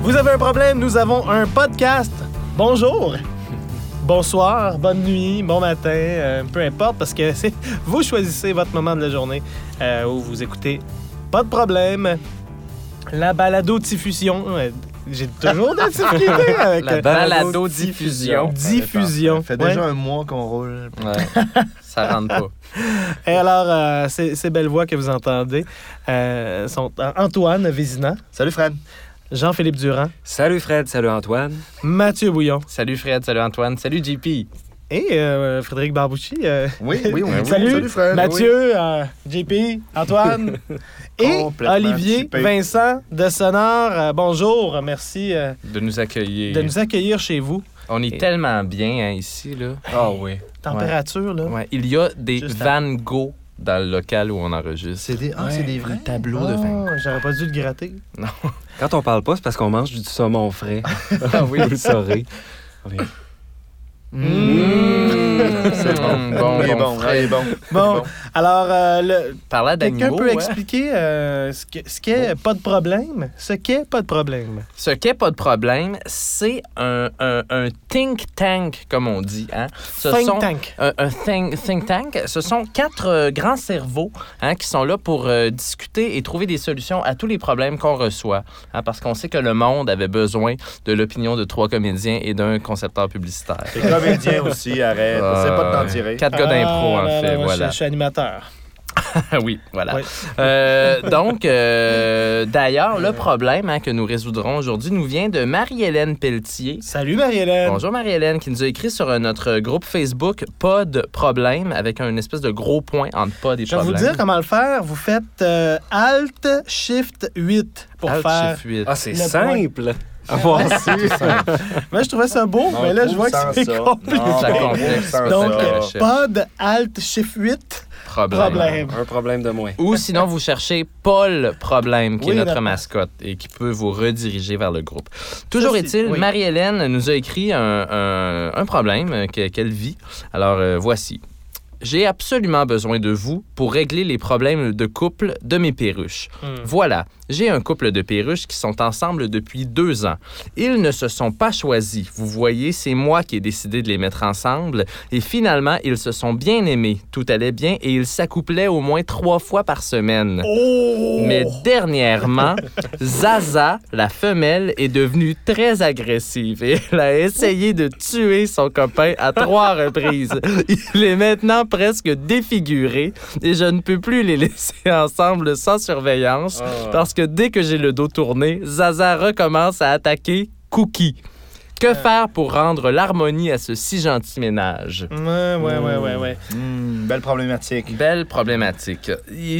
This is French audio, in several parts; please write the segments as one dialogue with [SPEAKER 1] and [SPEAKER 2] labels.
[SPEAKER 1] Vous avez un problème, nous avons un podcast. Bonjour, bonsoir, bonne nuit, bon matin, peu importe, parce que vous choisissez votre moment de la journée où vous écoutez. Pas de problème. La balado-diffusion. J'ai toujours des difficultés avec
[SPEAKER 2] la balado-diffusion.
[SPEAKER 1] Diffusion.
[SPEAKER 3] Ça fait déjà un mois qu'on roule.
[SPEAKER 2] Ouais. Ça rentre pas.
[SPEAKER 1] Et alors, ces belles voix que vous entendez sont Antoine Vézina.
[SPEAKER 3] Salut Fred.
[SPEAKER 1] Jean-Philippe Durand.
[SPEAKER 4] Salut Fred, salut Antoine.
[SPEAKER 1] Mathieu Bouillon.
[SPEAKER 2] Salut Fred, salut Antoine, salut JP.
[SPEAKER 1] Et Frédéric Barbouchi.
[SPEAKER 3] Oui, on
[SPEAKER 1] salut
[SPEAKER 3] Fred.
[SPEAKER 1] Mathieu, JP, Antoine. Et Olivier
[SPEAKER 3] typé.
[SPEAKER 1] Vincent de Sonore. Bonjour, merci
[SPEAKER 2] De nous accueillir.
[SPEAKER 1] de nous accueillir chez vous.
[SPEAKER 2] On est tellement bien ici, là. Ah oui.
[SPEAKER 1] Température, là.
[SPEAKER 2] Ouais. Il y a des
[SPEAKER 1] Juste
[SPEAKER 2] Van Gogh dans le local où on enregistre.
[SPEAKER 3] C'est des vrais
[SPEAKER 2] tableaux de Van Gogh.
[SPEAKER 1] J'aurais pas dû le gratter.
[SPEAKER 4] Quand on parle pas, c'est parce qu'on mange du saumon frais.
[SPEAKER 2] Ah oui.
[SPEAKER 4] Vous le saurez. Oui.
[SPEAKER 2] C'est bon.
[SPEAKER 3] Il est bon,
[SPEAKER 2] frais.
[SPEAKER 3] il est bon.
[SPEAKER 1] Bon, alors,
[SPEAKER 2] Parlant
[SPEAKER 1] quelqu'un
[SPEAKER 2] d'animaux,
[SPEAKER 1] peut
[SPEAKER 2] ouais.
[SPEAKER 1] expliquer ce qu'est pas de problème? Ce qu'est pas de problème.
[SPEAKER 2] Ce qu'est pas de problème, c'est un think tank, comme on dit. Hein?
[SPEAKER 1] Think tank.
[SPEAKER 2] Un think tank. Ce sont 4 grands cerveaux qui sont là pour discuter et trouver des solutions à tous les problèmes qu'on reçoit. Hein, parce qu'on sait que le monde avait besoin de l'opinion de 3 comédiens et d'un concepteur publicitaire.
[SPEAKER 3] Les comédiens aussi, arrête. C'est pas de t'en tirer.
[SPEAKER 2] 4 gars d'impro, en
[SPEAKER 1] là,
[SPEAKER 2] fait.
[SPEAKER 1] moi,
[SPEAKER 2] Voilà.
[SPEAKER 1] je suis animateur.
[SPEAKER 2] Oui, voilà.
[SPEAKER 1] Oui.
[SPEAKER 2] Donc, d'ailleurs, le problème que nous résoudrons aujourd'hui nous vient de Marie-Hélène Pelletier.
[SPEAKER 1] Salut Marie-Hélène.
[SPEAKER 2] Bonjour Marie-Hélène, qui nous a écrit sur notre groupe Facebook Pas de problème, avec un espèce de gros point entre pas des
[SPEAKER 1] Je vais
[SPEAKER 2] problèmes.
[SPEAKER 1] vous dire comment le faire. Vous faites Alt Shift 8 pour
[SPEAKER 2] Alt
[SPEAKER 1] faire.
[SPEAKER 2] Shift 8.
[SPEAKER 4] Ah, c'est
[SPEAKER 1] Le
[SPEAKER 4] simple. À voir ça.
[SPEAKER 1] Moi, je trouvais ça beau, mais là, je vois que c'est compliqué.
[SPEAKER 2] Ça complexe.
[SPEAKER 1] Donc,
[SPEAKER 2] ça.
[SPEAKER 1] Pod Alt Shift 8 problème.
[SPEAKER 4] Un problème de moins.
[SPEAKER 2] Ou sinon, vous cherchez Paul Problème, qui
[SPEAKER 1] Oui,
[SPEAKER 2] est notre
[SPEAKER 1] d'accord.
[SPEAKER 2] mascotte et qui peut vous rediriger vers le groupe. Toujours
[SPEAKER 1] Ça,
[SPEAKER 2] est-il,
[SPEAKER 1] oui.
[SPEAKER 2] Marie-Hélène nous a écrit un problème qu'elle vit. Alors, voici. J'ai absolument besoin de vous pour régler les problèmes de couple de mes perruches. Voilà, j'ai un couple de perruches qui sont ensemble depuis 2 ans. Ils ne se sont pas choisis. Vous voyez, c'est moi qui ai décidé de les mettre ensemble. Et finalement, ils se sont bien aimés. Tout allait bien et ils s'accouplaient au moins 3 fois par semaine.
[SPEAKER 1] Oh!
[SPEAKER 2] Mais dernièrement, Zaza, la femelle, est devenue très agressive et elle a essayé de tuer son copain à 3 reprises. Il est maintenant presque défiguré et je ne peux plus les laisser ensemble sans surveillance parce que dès que j'ai le dos tourné, Zaza recommence à attaquer Cookie. Que faire pour rendre l'harmonie à ce si gentil ménage?
[SPEAKER 1] Ouais.
[SPEAKER 3] Belle problématique.
[SPEAKER 2] Belle problématique.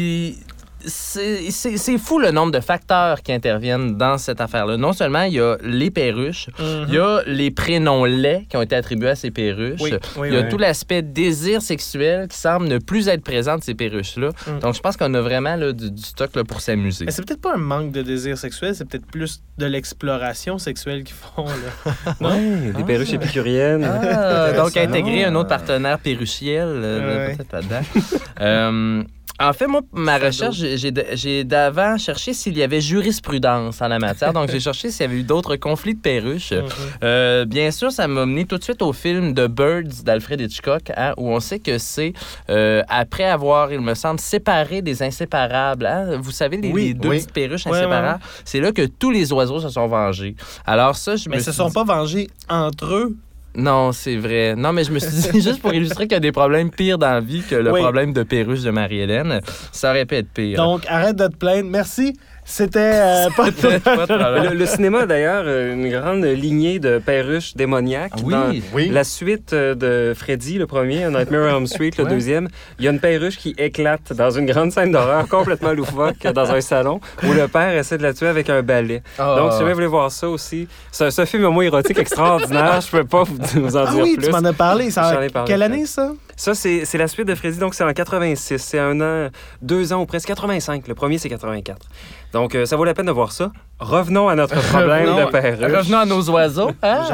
[SPEAKER 2] C'est fou le nombre de facteurs qui interviennent dans cette affaire-là. Non seulement il y a les perruches, il y a les prénoms laids qui ont été attribués à ces perruches, il y a tout l'aspect désir sexuel qui semble ne plus être présent de ces perruches-là. Donc je pense qu'on a vraiment là, du stock là, pour s'amuser.
[SPEAKER 1] Mais c'est peut-être pas un manque de désir sexuel, c'est peut-être plus de l'exploration sexuelle qu'ils font. Là.
[SPEAKER 4] Ouais, des perruches épicuriennes.
[SPEAKER 2] Donc intégrer un autre partenaire perruchiel, peut-être là-dedans. En fait, moi, ma recherche, j'ai d'avant cherché s'il y avait jurisprudence en la matière. Donc, j'ai cherché s'il y avait eu d'autres conflits de perruches. Bien sûr, ça m'a mené tout de suite au film The Birds d'Alfred Hitchcock, où on sait que c'est après avoir, il me semble, séparé des inséparables. Vous savez, les 2 petites perruches inséparables. C'est là que tous les oiseaux se sont vengés. Alors ça,
[SPEAKER 1] Mais ils se sont pas vengés entre eux.
[SPEAKER 2] Non, c'est vrai. Non, mais je me suis dit, juste pour illustrer qu'il y a des problèmes pires dans la vie que le problème de perruche de Marie-Hélène, ça aurait pu être pire.
[SPEAKER 1] Donc, arrête de te plaindre. Merci. C'était pas de
[SPEAKER 2] problème.
[SPEAKER 4] Le cinéma a d'ailleurs une grande lignée de perruches démoniaques.
[SPEAKER 2] Oui.
[SPEAKER 4] Dans la suite de Freddy, le premier, Nightmare on Elm Street, le deuxième, il y a une perruche qui éclate dans une grande scène d'horreur complètement loufoque dans un salon où le père essaie de la tuer avec un balai. Donc, si jamais vous voulez voir ça aussi, c'est un film homo-érotique extraordinaire. Je peux pas vous en dire plus.
[SPEAKER 1] Tu m'en as parlé.
[SPEAKER 4] J'en ai parlé.
[SPEAKER 1] Quelle année, ça?
[SPEAKER 4] Ça, c'est la suite de Freddy, donc c'est en 86. C'est 2 ans ou presque 85. Le premier, c'est 84. Donc, ça vaut la peine de voir ça. Revenons à notre problème de perruche.
[SPEAKER 2] Revenons à nos oiseaux.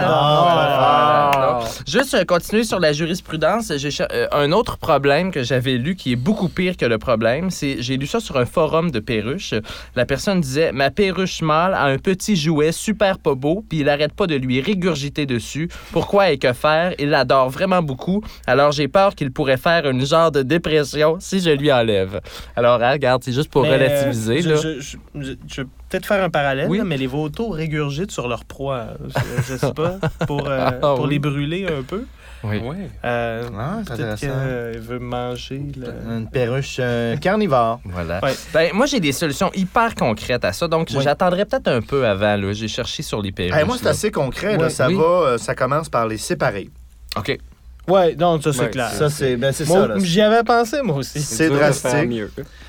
[SPEAKER 1] J'adore.
[SPEAKER 2] Juste continuer sur la jurisprudence. J'ai un autre problème que j'avais lu qui est beaucoup pire que le problème, c'est j'ai lu ça sur un forum de perruches. La personne disait « Ma perruche mâle a un petit jouet super pas beau, puis il arrête pas de lui régurgiter dessus. Pourquoi et que faire? Il l'adore vraiment beaucoup. Alors j'ai peur qu'il pourrait faire une genre de dépression si je lui enlève. » Alors, regarde, c'est juste pour relativiser. Là.
[SPEAKER 1] Je vais peut-être faire un parallèle,
[SPEAKER 2] Oui.
[SPEAKER 1] là, mais les vautours régurgitent sur leur proie. Je sais pas, pour
[SPEAKER 2] oui.
[SPEAKER 1] les brûler un peu.
[SPEAKER 2] Oui.
[SPEAKER 4] Ouais.
[SPEAKER 3] c'est
[SPEAKER 1] Peut-être
[SPEAKER 3] intéressant.
[SPEAKER 1] qu'il veut manger.
[SPEAKER 3] Une perruche carnivore.
[SPEAKER 2] Voilà.
[SPEAKER 1] Ouais.
[SPEAKER 2] Ben, moi, j'ai des solutions hyper concrètes à ça, donc
[SPEAKER 3] Oui.
[SPEAKER 2] j'attendrai peut-être un peu avant. Là. J'ai cherché sur les perruches.
[SPEAKER 3] Hey, moi, c'est
[SPEAKER 2] là.
[SPEAKER 3] assez concret. Là,
[SPEAKER 1] Ouais.
[SPEAKER 3] ça
[SPEAKER 2] Oui.
[SPEAKER 3] va, ça commence par les séparer.
[SPEAKER 2] OK.
[SPEAKER 1] Ouais, non, ça, c'est
[SPEAKER 4] Ouais,
[SPEAKER 1] clair.
[SPEAKER 3] Ça, c'est ça.
[SPEAKER 1] Moi,
[SPEAKER 3] Là.
[SPEAKER 1] j'y avais pensé, moi aussi.
[SPEAKER 3] C'est
[SPEAKER 4] dur de faire
[SPEAKER 3] drastique.
[SPEAKER 4] mieux.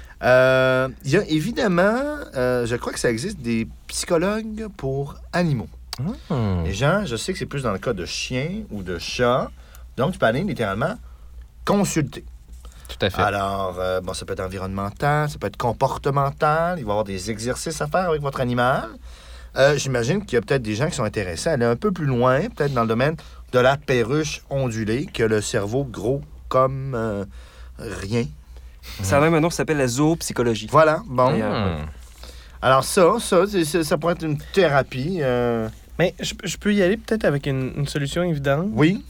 [SPEAKER 3] Il y a évidemment, je crois que ça existe des psychologues pour animaux.
[SPEAKER 2] Hmm.
[SPEAKER 3] Les gens, je sais que c'est plus dans le cas de chiens ou de chats. Donc, tu peux aller littéralement consulter.
[SPEAKER 2] Tout à fait.
[SPEAKER 3] Alors, ça peut être environnemental, ça peut être comportemental. Il va y avoir des exercices à faire avec votre animal. J'imagine qu'il y a peut-être des gens qui sont intéressés à aller un peu plus loin, peut-être dans le domaine de la perruche ondulée, que le cerveau gros comme rien.
[SPEAKER 4] Ça a même un nom qui s'appelle la zoopsychologie.
[SPEAKER 3] Voilà, bon.
[SPEAKER 2] Hmm.
[SPEAKER 3] Alors ça pourrait être une thérapie.
[SPEAKER 1] Mais je peux y aller peut-être avec une solution évidente.
[SPEAKER 3] Oui.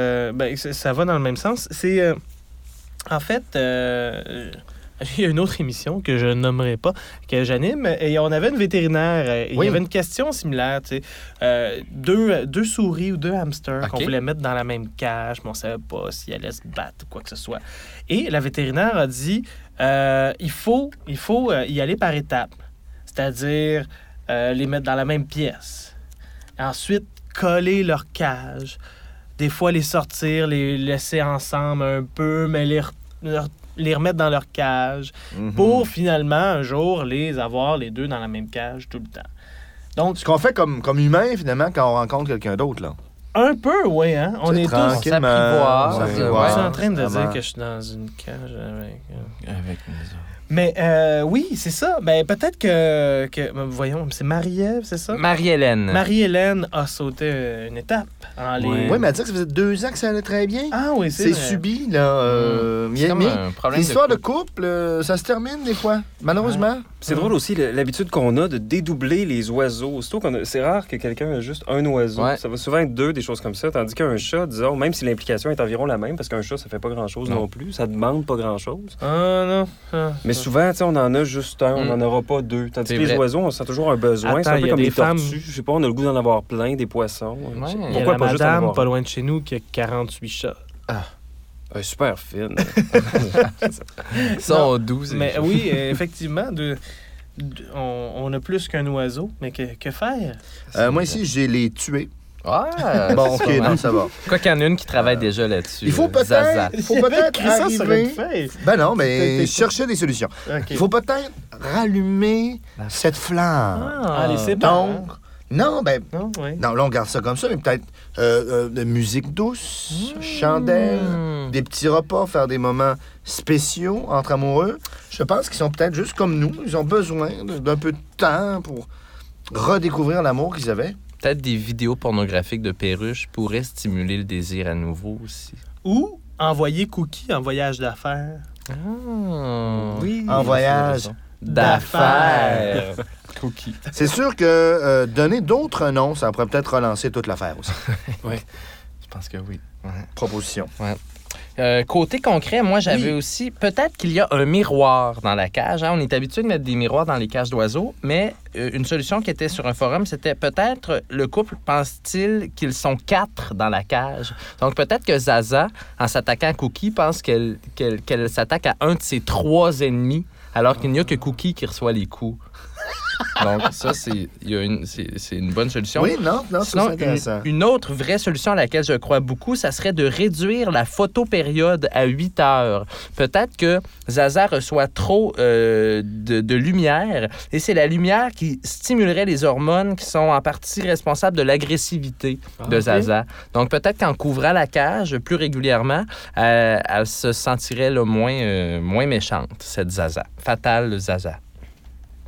[SPEAKER 1] Ça va dans le même sens. C'est en fait, il y a une autre émission que je nommerai pas, que j'anime, et on avait une vétérinaire. Et
[SPEAKER 3] Oui.
[SPEAKER 1] il y avait une question similaire, tu sais. Deux souris ou deux hamsters
[SPEAKER 2] OK.
[SPEAKER 1] qu'on voulait mettre dans la même cage, mais on savait pas si elles allaient se battre ou quoi que ce soit. Et la vétérinaire a dit, il faut y aller par étapes. C'est-à-dire les mettre dans la même pièce. Ensuite, coller leur cage. Des fois, les sortir, les laisser ensemble un peu, mais les remettre dans leur cage pour finalement, un jour, les avoir les deux dans la même cage tout le temps. Donc,
[SPEAKER 3] Ce qu'on fait comme humain, finalement, quand on rencontre quelqu'un d'autre, là.
[SPEAKER 1] un peu, oui, hein? On
[SPEAKER 3] C'est
[SPEAKER 1] est tous...
[SPEAKER 3] tranquillement,
[SPEAKER 2] s'apprivoise.
[SPEAKER 3] on
[SPEAKER 1] Je
[SPEAKER 3] s'apprivoise,
[SPEAKER 1] suis en train de dire
[SPEAKER 3] vraiment.
[SPEAKER 1] que je suis dans une cage avec...
[SPEAKER 2] Avec
[SPEAKER 1] Mais oui, c'est ça. Ben, peut-être que voyons, c'est Marie-Ève, c'est ça?
[SPEAKER 2] Marie-Hélène.
[SPEAKER 1] Marie-Hélène a sauté une étape. En les...
[SPEAKER 4] Ouais.
[SPEAKER 3] Oui, mais elle dit que ça faisait 2 ans que ça allait très bien.
[SPEAKER 1] Ah oui,
[SPEAKER 3] C'est
[SPEAKER 1] vrai.
[SPEAKER 3] subi, là.
[SPEAKER 2] C'est comme
[SPEAKER 3] mais
[SPEAKER 2] un problème
[SPEAKER 3] l'histoire
[SPEAKER 2] de
[SPEAKER 3] de couple, ça se termine des fois, malheureusement.
[SPEAKER 4] C'est drôle aussi l'habitude qu'on a de dédoubler les oiseaux. C'est rare que quelqu'un ait juste un oiseau.
[SPEAKER 2] Ouais.
[SPEAKER 4] Ça va souvent être 2, des choses comme ça. Tandis qu'un chat, disons, même si l'implication est environ la même, parce qu'un chat, ça fait pas grand-chose non plus, ça demande pas grand-chose.
[SPEAKER 1] Ah non.
[SPEAKER 4] Mais souvent, tu sais, on en a juste un, on n'en aura pas 2. Tandis
[SPEAKER 2] C'est
[SPEAKER 4] que les
[SPEAKER 2] vrai.
[SPEAKER 4] oiseaux, on sent toujours un besoin.
[SPEAKER 1] Attends,
[SPEAKER 4] C'est un
[SPEAKER 1] il y
[SPEAKER 4] peu
[SPEAKER 1] a
[SPEAKER 4] comme
[SPEAKER 1] des
[SPEAKER 4] les
[SPEAKER 1] femmes-
[SPEAKER 4] tortues. Je sais pas, on a le goût d'en avoir plein, des poissons.
[SPEAKER 2] Ouais.
[SPEAKER 1] Il y a
[SPEAKER 4] Pourquoi
[SPEAKER 1] la
[SPEAKER 4] pas juste en
[SPEAKER 1] madame
[SPEAKER 4] avoir
[SPEAKER 1] pas
[SPEAKER 4] un?
[SPEAKER 1] loin de chez nous qui a 48 chats.
[SPEAKER 4] Super fine.
[SPEAKER 2] Ils sont doux. ces
[SPEAKER 1] Mais
[SPEAKER 2] choses.
[SPEAKER 1] oui, effectivement, on a plus qu'un oiseau, mais que faire?
[SPEAKER 3] Moi, ici, j'ai les tués.
[SPEAKER 2] Ah,
[SPEAKER 3] Bon,
[SPEAKER 2] c'est
[SPEAKER 3] OK,
[SPEAKER 2] pas mal.
[SPEAKER 3] non, ça va.
[SPEAKER 2] Quoi qu'il y en a une qui travaille déjà là-dessus.
[SPEAKER 3] Il faut
[SPEAKER 2] Zaza.
[SPEAKER 3] peut-être
[SPEAKER 1] ça sur une
[SPEAKER 3] arriver...
[SPEAKER 1] feuille.
[SPEAKER 3] Ben non, mais
[SPEAKER 1] T'es-
[SPEAKER 3] je cherchais des solutions.
[SPEAKER 1] OK.
[SPEAKER 3] Il faut peut-être rallumer cette flamme.
[SPEAKER 1] Ah, les séparants.
[SPEAKER 3] Donc, non, ben...
[SPEAKER 1] Non, oui.
[SPEAKER 3] Non, là, on garde ça comme ça, mais peut-être de musique douce, chandelle, des petits repas, faire des moments spéciaux entre amoureux. Je pense qu'ils sont peut-être juste comme nous. Ils ont besoin d'un peu de temps pour redécouvrir l'amour qu'ils avaient.
[SPEAKER 2] Peut-être des vidéos pornographiques de perruches pourraient stimuler le désir à nouveau aussi.
[SPEAKER 1] Ou envoyer Cookie en voyage d'affaires.
[SPEAKER 2] Oui.
[SPEAKER 3] En voyage
[SPEAKER 2] d'affaires. Cookie.
[SPEAKER 3] C'est sûr que donner d'autres noms, ça pourrait peut-être relancer toute l'affaire aussi.
[SPEAKER 2] Je pense que oui. Ouais.
[SPEAKER 3] Proposition.
[SPEAKER 2] Côté concret, moi, j'avais aussi... Peut-être qu'il y a un miroir dans la cage. Hein. On est habitué de mettre des miroirs dans les cages d'oiseaux, mais une solution qui était sur un forum, c'était peut-être le couple pense-t-il qu'ils sont 4 dans la cage. Donc, peut-être que Zaza, en s'attaquant à Cookie, pense qu'elle s'attaque à un de ses 3 ennemis, alors qu'il n'y a que Cookie qui reçoit les coups. Donc, ça, c'est une bonne solution.
[SPEAKER 3] Oui, non, c'est
[SPEAKER 2] Sinon,
[SPEAKER 3] intéressant.
[SPEAKER 2] une autre vraie solution à laquelle je crois beaucoup, ça serait de réduire la photopériode à 8 heures. Peut-être que Zaza reçoit trop de lumière et c'est la lumière qui stimulerait les hormones qui sont en partie responsables de l'agressivité de Zaza. Donc, peut-être qu'en couvrant la cage plus régulièrement, elle se sentirait là, moins méchante, cette Zaza. Fatale Zaza.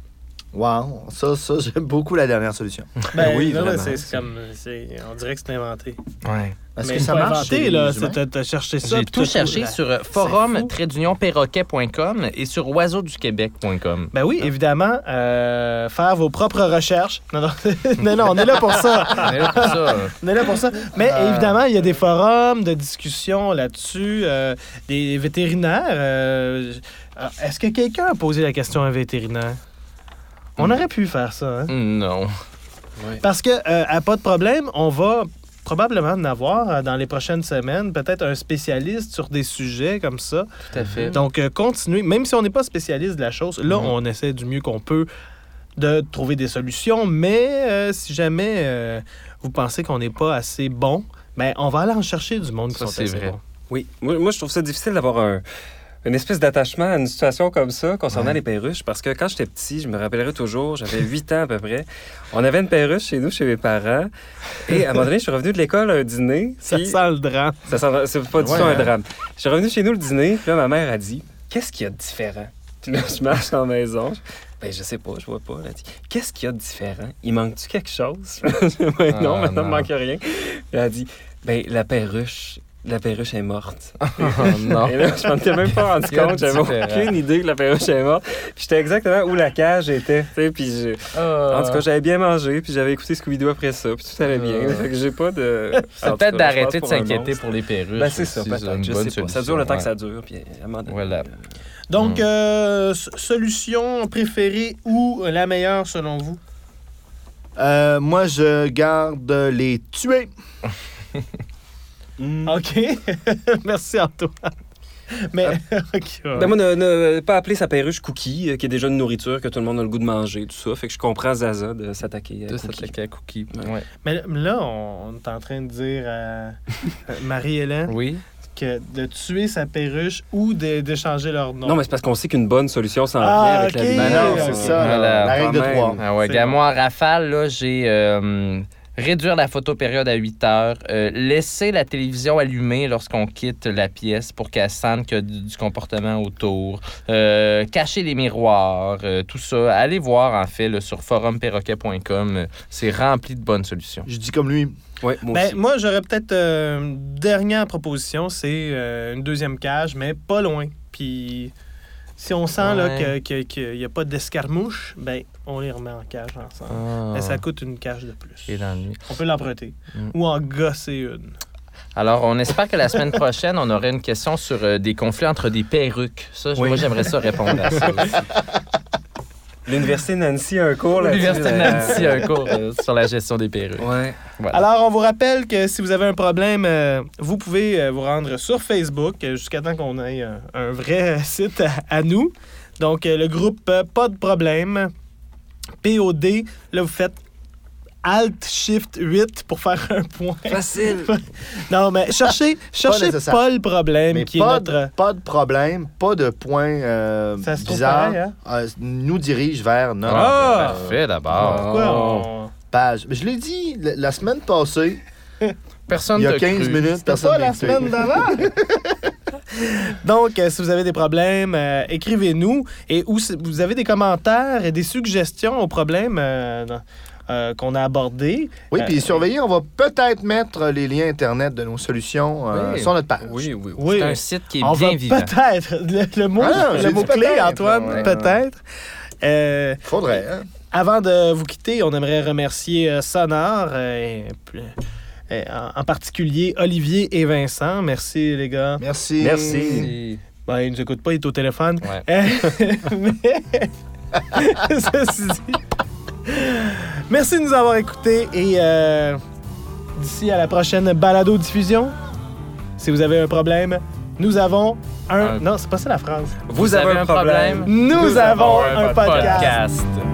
[SPEAKER 3] Wow, ça, j'aime beaucoup la dernière solution.
[SPEAKER 1] Ben,
[SPEAKER 4] Oui,
[SPEAKER 1] là,
[SPEAKER 4] vraiment,
[SPEAKER 1] c'est comme... on dirait que c'est inventé.
[SPEAKER 2] Ouais.
[SPEAKER 3] Est-ce
[SPEAKER 1] Mais
[SPEAKER 3] que ça
[SPEAKER 1] pas
[SPEAKER 3] marche
[SPEAKER 1] inventé,
[SPEAKER 3] chez les
[SPEAKER 1] là.
[SPEAKER 3] humains?
[SPEAKER 1] T'as cherché ça.
[SPEAKER 2] J'ai
[SPEAKER 1] puis
[SPEAKER 2] tout
[SPEAKER 1] t'as
[SPEAKER 2] cherché
[SPEAKER 1] trouvé.
[SPEAKER 2] sur forum-perroquet.com et sur oiseauduquebec.com.
[SPEAKER 1] Ben oui, évidemment, faire vos propres recherches. Non, on est là pour ça.
[SPEAKER 2] On est là pour ça.
[SPEAKER 1] On est là pour ça. Mais évidemment, il y a des forums de discussion là-dessus, des vétérinaires. Est-ce que quelqu'un a posé la question à un vétérinaire? On aurait pu faire ça, hein?
[SPEAKER 2] Non.
[SPEAKER 1] Parce que, à pas de problème, on va probablement en avoir dans les prochaines semaines, peut-être un spécialiste sur des sujets comme ça.
[SPEAKER 2] Tout à fait.
[SPEAKER 1] Donc, continuez. Même si on n'est pas spécialiste de la chose, là, on essaie du mieux qu'on peut de trouver des solutions. Mais si jamais vous pensez qu'on n'est pas assez bon, ben, on va aller en chercher du monde qui
[SPEAKER 2] Ça,
[SPEAKER 1] sont
[SPEAKER 2] c'est
[SPEAKER 1] assez
[SPEAKER 2] vrai.
[SPEAKER 1] bons.
[SPEAKER 4] Oui. Moi, je trouve ça difficile d'avoir une espèce d'attachement à une situation comme ça concernant les perruches, parce que quand j'étais petit, je me rappellerai toujours, j'avais 8 ans à peu près, on avait une perruche chez nous, chez mes parents, et à un moment donné, je suis revenu de l'école à un dîner.
[SPEAKER 1] Ça
[SPEAKER 4] puis-
[SPEAKER 1] sent le drame.
[SPEAKER 4] c'est pas du tout un drame. Je suis revenu chez nous le dîner, puis là, ma mère a dit « Qu'est-ce qu'il y a de différent? » Puis là, je marche dans la maison. Ben, je sais pas, je vois pas. Elle a dit « Qu'est-ce qu'il y a de différent? Il manque-tu quelque chose? » Ben, non, maintenant, il ne manque rien. Puis elle a dit « Ben, la perruche est morte. »
[SPEAKER 2] non.
[SPEAKER 4] Et là, je m'en étais même pas rendu
[SPEAKER 2] Il y a
[SPEAKER 4] compte. J'avais
[SPEAKER 2] différent.
[SPEAKER 4] aucune idée que la perruche est morte. Puis j'étais exactement où la cage était. Tu sais, puis en tout cas, j'avais bien mangé, puis j'avais écouté Scooby-Doo après ça, puis tout allait bien. Fait que j'ai pas de...
[SPEAKER 2] C'est
[SPEAKER 4] En tout
[SPEAKER 2] peut-être
[SPEAKER 4] cas,
[SPEAKER 2] d'arrêter
[SPEAKER 4] je
[SPEAKER 2] de
[SPEAKER 4] pense pour un
[SPEAKER 2] s'inquiéter
[SPEAKER 4] monstre.
[SPEAKER 2] pour les perruches.
[SPEAKER 4] Ben, c'est ça,
[SPEAKER 2] aussi,
[SPEAKER 4] peut-être.
[SPEAKER 2] une
[SPEAKER 4] Je
[SPEAKER 2] bonne
[SPEAKER 4] sais pas. Ça
[SPEAKER 2] solution,
[SPEAKER 4] dure le temps que
[SPEAKER 2] ouais.
[SPEAKER 4] ça dure, puis à un moment donné,
[SPEAKER 2] Voilà.
[SPEAKER 1] Donc, solution préférée ou la meilleure selon vous?
[SPEAKER 3] Moi, je garde les tuer.
[SPEAKER 1] OK. Merci, Antoine. Mais, OK. ouais.
[SPEAKER 4] Ben moi, ne pas appeler sa perruche Cookie, qui est déjà une nourriture que tout le monde a le goût de manger, tout ça. Fait que je comprends Zaza de s'attaquer à
[SPEAKER 2] De
[SPEAKER 4] Cookie.
[SPEAKER 2] s'attaquer à Cookie.
[SPEAKER 4] Ouais.
[SPEAKER 2] Ouais.
[SPEAKER 1] Mais là, on est en train de dire à Marie-Hélène
[SPEAKER 2] Oui.
[SPEAKER 1] que de tuer sa perruche ou d'échanger leur nom.
[SPEAKER 4] Non, mais c'est parce qu'on sait qu'une bonne solution s'en
[SPEAKER 1] Ah,
[SPEAKER 4] vient avec
[SPEAKER 1] ok.
[SPEAKER 4] la
[SPEAKER 3] Ben
[SPEAKER 4] lumière.
[SPEAKER 3] non,
[SPEAKER 1] ok.
[SPEAKER 3] c'est ça,
[SPEAKER 2] Voilà.
[SPEAKER 3] là, la règle de
[SPEAKER 4] Quand même.
[SPEAKER 3] 3.
[SPEAKER 2] Ah ouais,
[SPEAKER 1] C'est
[SPEAKER 2] gars,
[SPEAKER 1] bon.
[SPEAKER 2] moi, en rafale, là, j'ai réduire la photopériode à 8 heures, laisser la télévision allumée lorsqu'on quitte la pièce pour qu'elle sente qu'il y a du comportement autour, cacher les miroirs, tout ça. Allez voir, en fait, là, sur forumperroquet.com. C'est rempli de bonnes solutions.
[SPEAKER 3] Je dis comme lui.
[SPEAKER 4] Ouais, moi
[SPEAKER 1] Ben,
[SPEAKER 4] aussi.
[SPEAKER 1] moi, j'aurais peut-être une dernière proposition, c'est une deuxième cage, mais pas loin. Puis si on sent là,
[SPEAKER 2] Ouais.
[SPEAKER 1] qu'il n'y a pas d'escarmouche, ben on les remet en cage ensemble.
[SPEAKER 2] Ah.
[SPEAKER 1] Mais ça coûte une cage de plus.
[SPEAKER 2] Et l'ennui.
[SPEAKER 1] On peut l'emprunter.
[SPEAKER 2] Mm.
[SPEAKER 1] Ou en gosser une.
[SPEAKER 2] Alors, on espère que la semaine prochaine, on aurait une question sur des conflits entre des perruques. Ça,
[SPEAKER 4] Oui.
[SPEAKER 2] moi, j'aimerais ça répondre à ça aussi.
[SPEAKER 4] L'Université Nancy a un cours là-dessus.
[SPEAKER 2] L'Université de Nancy a un cours sur la gestion des perruques.
[SPEAKER 4] Ouais.
[SPEAKER 2] Voilà.
[SPEAKER 1] Alors, on vous rappelle que si vous avez un problème, vous pouvez vous rendre sur Facebook jusqu'à temps qu'on ait un vrai site à nous. Donc, le groupe Pas de problème, POD. Là, vous faites Alt-Shift-8 pour faire un point.
[SPEAKER 4] Facile.
[SPEAKER 1] Non, mais cherchez
[SPEAKER 3] nécessaire.
[SPEAKER 1] pas le problème
[SPEAKER 3] Mais
[SPEAKER 1] qui est
[SPEAKER 3] pas,
[SPEAKER 1] notre...
[SPEAKER 3] pas de problème, pas de point
[SPEAKER 1] Ça se trouve
[SPEAKER 3] bizarre.
[SPEAKER 1] pareil, hein?
[SPEAKER 3] Nous dirige vers notre
[SPEAKER 2] Ah, parfait d'abord.
[SPEAKER 1] Pourquoi on...
[SPEAKER 3] page. Mais je l'ai dit la semaine passée,
[SPEAKER 2] Personne
[SPEAKER 3] il y a
[SPEAKER 2] t'a
[SPEAKER 3] 15
[SPEAKER 2] cru.
[SPEAKER 3] minutes,
[SPEAKER 1] C'était
[SPEAKER 3] personne
[SPEAKER 1] pas
[SPEAKER 3] n'a
[SPEAKER 1] la
[SPEAKER 3] écouté.
[SPEAKER 1] semaine d'avant. Donc, si vous avez des problèmes, écrivez-nous. Et ou si vous avez des commentaires et des suggestions aux problèmes qu'on a abordés.
[SPEAKER 3] Oui, puis surveillez, on va peut-être mettre les liens Internet de nos solutions
[SPEAKER 2] Oui.
[SPEAKER 3] sur notre page.
[SPEAKER 4] Oui, oui.
[SPEAKER 1] Oui,
[SPEAKER 2] C'est un site qui est
[SPEAKER 1] on
[SPEAKER 2] bien
[SPEAKER 1] va
[SPEAKER 2] vivant.
[SPEAKER 1] peut-être, le mot,
[SPEAKER 3] Ah non, j'ai
[SPEAKER 1] le mot
[SPEAKER 3] dit
[SPEAKER 1] clé,
[SPEAKER 3] peut-être,
[SPEAKER 1] Antoine,
[SPEAKER 3] ouais.
[SPEAKER 1] peut-être.
[SPEAKER 3] Faudrait, hein?
[SPEAKER 1] Avant de vous quitter, on aimerait remercier Sonore, en particulier Olivier et Vincent. Merci, les gars.
[SPEAKER 3] Merci.
[SPEAKER 4] Merci.
[SPEAKER 1] Ben, il nous écoute pas, il est au téléphone.
[SPEAKER 2] Ouais.
[SPEAKER 1] Mais, ceci dit, merci de nous avoir écoutés et d'ici à la prochaine balado-diffusion, si vous avez un problème, nous avons un... Non, c'est pas ça la phrase.
[SPEAKER 4] Vous avez un problème.
[SPEAKER 1] Nous avons un podcast.
[SPEAKER 2] podcast.